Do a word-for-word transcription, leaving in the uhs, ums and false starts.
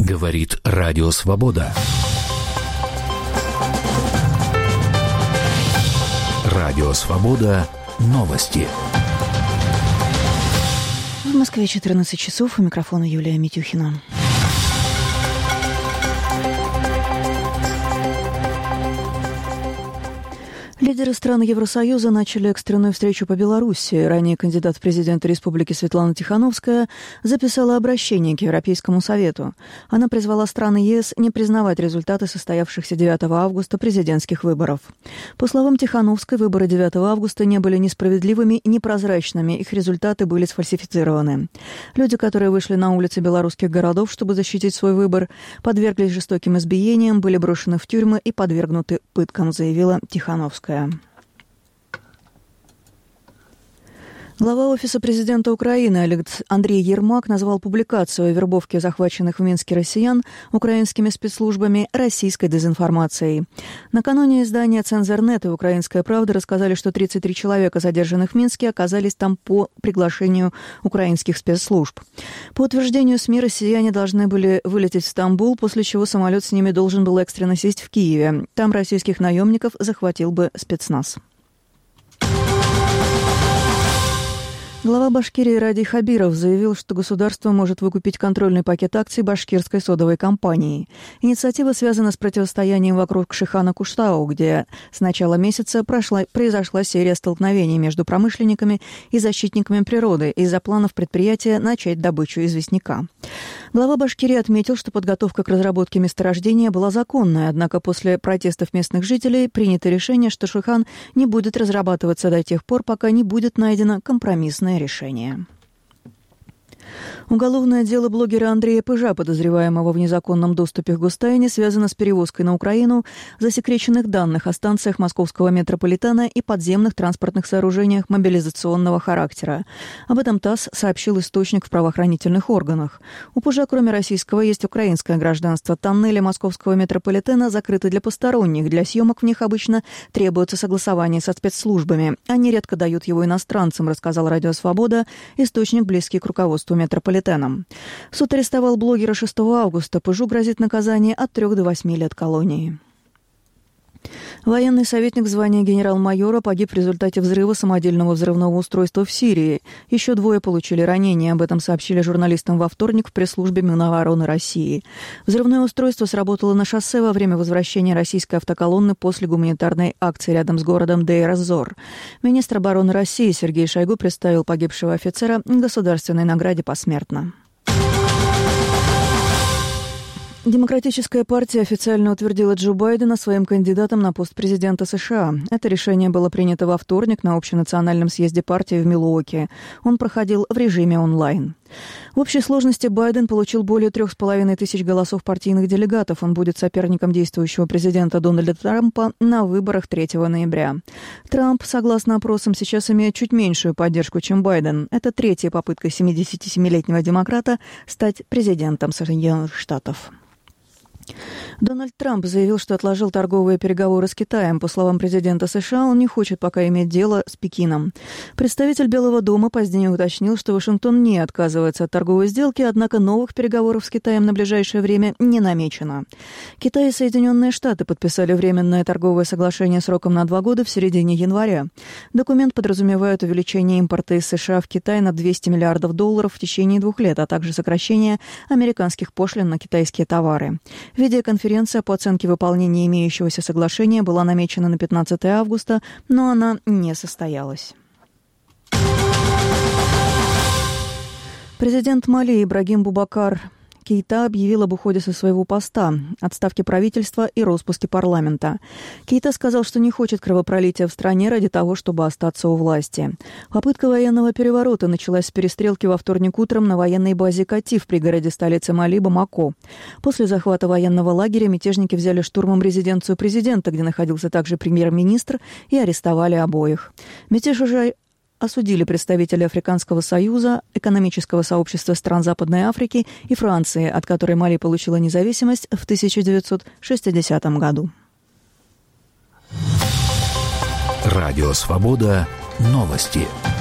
Говорит Радио Свобода. Радио Свобода. Новости. В Москве четырнадцать часов. У микрофона Юлия Митюхина. Лидеры стран Евросоюза начали экстренную встречу по Беларуси. Ранее кандидат в президенты Республики Светлана Тихановская записала обращение к Европейскому Совету. Она призвала страны ЕС не признавать результаты состоявшихся девятого августа президентских выборов. По словам Тихановской, выборы девятого августа не были несправедливыми и непрозрачными, их результаты были сфальсифицированы. Люди, которые вышли на улицы белорусских городов, чтобы защитить свой выбор, подверглись жестоким избиениям, были брошены в тюрьмы и подвергнуты пыткам, заявила Тихановская. Глава Офиса президента Украины Андрей Ермак назвал публикацию о вербовке захваченных в Минске россиян украинскими спецслужбами российской дезинформацией. Накануне издания «Цензорнет» и «Украинская правда» рассказали, что тридцать три человека, задержанных в Минске, оказались там по приглашению украинских спецслужб. По утверждению СМИ, россияне должны были вылететь в Стамбул, после чего самолет с ними должен был экстренно сесть в Киеве. Там российских наемников захватил бы спецназ. Глава Башкирии Радий Хабиров заявил, что государство может выкупить контрольный пакет акций башкирской содовой компании. Инициатива связана с противостоянием вокруг Шихана Куштау, где с начала месяца прошла, произошла серия столкновений между промышленниками и защитниками природы из-за планов предприятия начать добычу известняка. Глава Башкирии отметил, что подготовка к разработке месторождения была законная, однако после протестов местных жителей принято решение, что Шихан не будет разрабатываться до тех пор, пока не будет найдено компромиссное решение. Уголовное дело блогера Андрея Пыжа, подозреваемого в незаконном доступе к гостайне, связано с перевозкой на Украину засекреченных данных о станциях московского метрополитена и подземных транспортных сооружениях мобилизационного характера. Об этом ТАСС сообщил источник в правоохранительных органах. У Пыжа, кроме российского, есть украинское гражданство. Тоннели московского метрополитена закрыты для посторонних. Для съемок в них обычно требуется согласование со спецслужбами. Они редко дают его иностранцам, рассказал Радио Свобода, источник, близкий к руководству метрополитена. Суд арестовал блогера шестого августа. Пыжу грозит наказание от трех до восьми лет колонии. Военный советник звания генерал-майора погиб в результате взрыва самодельного взрывного устройства в Сирии. Еще двое получили ранения. Об этом сообщили журналистам во вторник в пресс-службе Минобороны России. Взрывное устройство сработало на шоссе во время возвращения российской автоколонны после гуманитарной акции рядом с городом Дейр-эз-Зор. Министр обороны России Сергей Шойгу представил погибшего офицера государственной награде посмертно. Демократическая партия официально утвердила Джо Байдена своим кандидатом на пост президента США. Это решение было принято во вторник на общенациональном съезде партии в Милуоки. Он проходил в режиме онлайн. В общей сложности Байден получил более трех с половиной тысяч голосов партийных делегатов. Он будет соперником действующего президента Дональда Трампа на выборах третьего ноября. Трамп, согласно опросам, сейчас имеет чуть меньшую поддержку, чем Байден. Это третья попытка семидесятисемилетнего демократа стать президентом Соединенных Штатов. Дональд Трамп заявил, что отложил торговые переговоры с Китаем. По словам президента США, он не хочет пока иметь дело с Пекином. Представитель Белого дома позднее уточнил, что Вашингтон не отказывается от торговой сделки, однако новых переговоров с Китаем на ближайшее время не намечено. Китай и Соединенные Штаты подписали временное торговое соглашение сроком на два года в середине января. Документ подразумевает увеличение импорта из США в Китай на двести миллиардов долларов в течение двух лет, а также сокращение американских пошлин на китайские товары. Видеоконференция по оценке выполнения имеющегося соглашения была намечена на пятнадцатое августа, но она не состоялась. Президент Мали Ибрагим Бубакар Кейта объявил об уходе со своего поста, отставке правительства и распуске парламента. Кейта сказал, что не хочет кровопролития в стране ради того, чтобы остаться у власти. Попытка военного переворота началась с перестрелки во вторник утром на военной базе Кати в пригороде столицы Мали Бамако. После захвата военного лагеря мятежники взяли штурмом резиденцию президента, где находился также премьер-министр, и арестовали обоих. Мятеж уже осудили представители Африканского союза, экономического сообщества стран Западной Африки и Франции, от которой Мали получила независимость в тысяча девятьсот шестидесятом году. Радио Свобода. Новости.